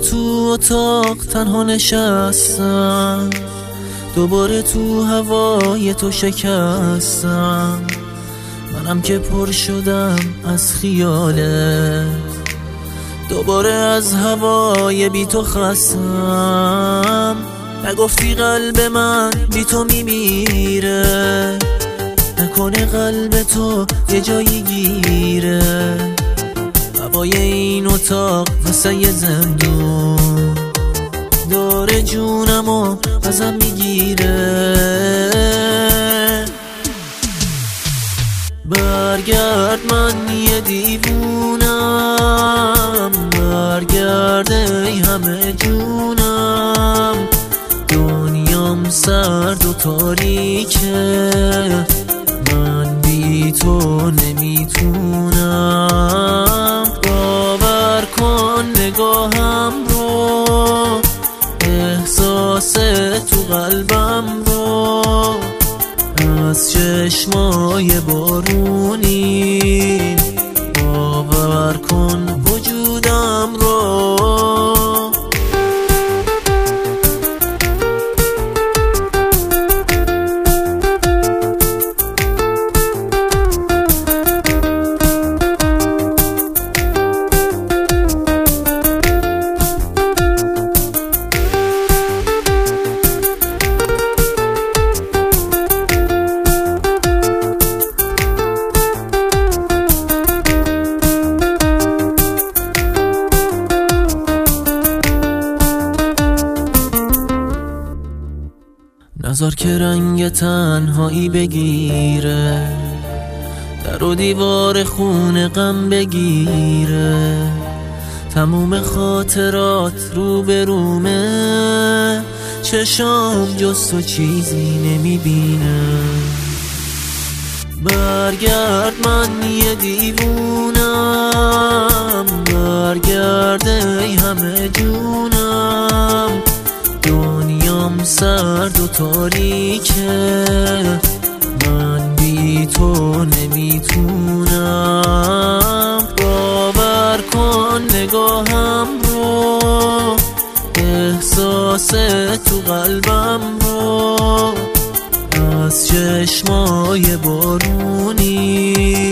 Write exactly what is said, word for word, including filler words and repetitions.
تو اتاق تنها نشستم، دوباره تو هوای تو شکستم. منم که پر شدم از خیالت، دوباره از هوای بی تو خستم. نگفتی قلب من بی تو میمیره، نکنه قلب تو یه جایی گیره. هوای این اتاق مثل یه زندون، داره جونمو ازم میگیره. برگرد من یه دیوونم، برگرد ای همه جونم. دنیام سرد و تاریکه، من بی تو نمیتونم. باور کن نگاهم رو، احساس تو قلبم رو، از چشمای بارونی باور کن وجودم رو. نذار که رنگ تنهایی بگیره، در و دیوار خون غم بگیره. تموم خاطرات رو به رومه، چشام جز تو چیزی نمیبینه. برگرد من یه دیوونم، برگرد ای همه جونم. دنیام سرد و تاریکه، من بی تو نمیتونم. باور کن نگاهم رو، احساس تو قلبم رو، از چشمای بارونی